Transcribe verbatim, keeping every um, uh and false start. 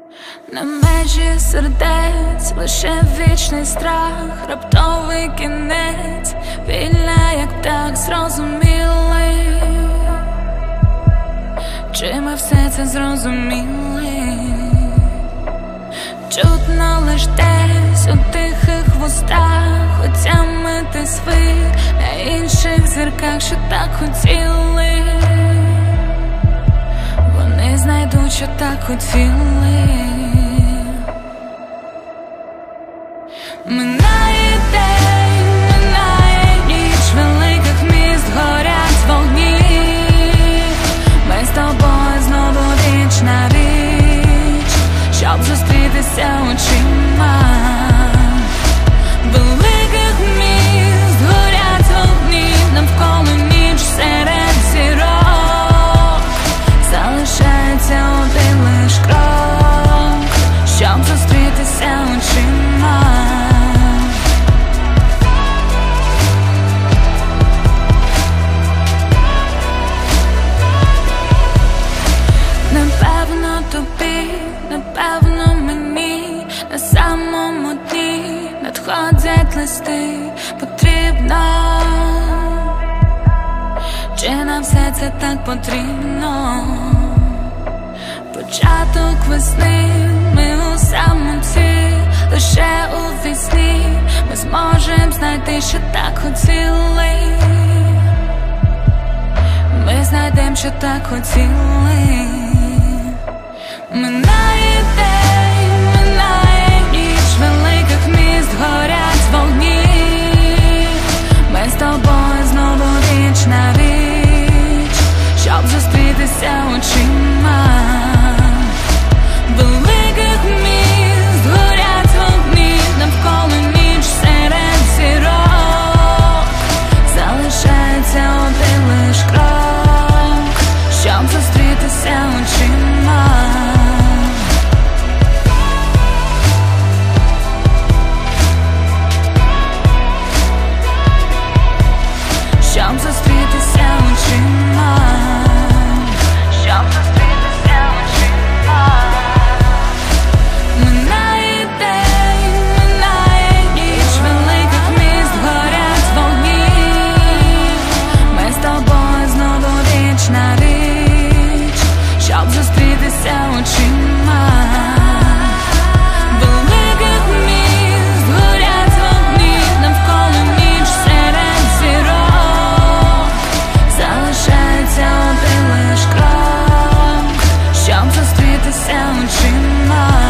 На межі сердець лише вічний страх, раптовий кінець, вільна, як птах зрозумілий. Чи ми все це зрозуміли? Чутно лиш десь у тихих вустах, отямити світ на інших зірках, що так хотіли. Вони знайдуть, що так хотіли. Минає день, минає ніч, великих міст горять вогні. Ми з тобою знову віч на віч, щоб зустрітися очима. Великих міст горять вогні, навколо ніч серед зірок. Залишається один лиш крок, щоб зустрітися очима. Напевно тобі, напевно мені, на самому дні надходять листи. Потрібно, чи нам все це так потрібно? Початок весни, ми у самоті, лише у вісні ми зможем знайти, що так хотіли. Ми знайдем, що так хотіли. Минає день, минає ніч, великих міст горять вогні. Ми з тобою знову віч на віч, щоб зустрітися очима. Великих міст горять вогні, навколо ніч серед зірок. Залишається один лиш крок, щоб зустрітися очима. Щоб зустрітися очима. Щоб зустрітися очима. Минає день, минає ніч, великих міст горять вогні. Ми з тобою знову віч на віч, щоб зустрітися очима. Великих міст горять вогні, навколо ніч серед зірок. Залишається один лиш крок, щоб зустрітися очима.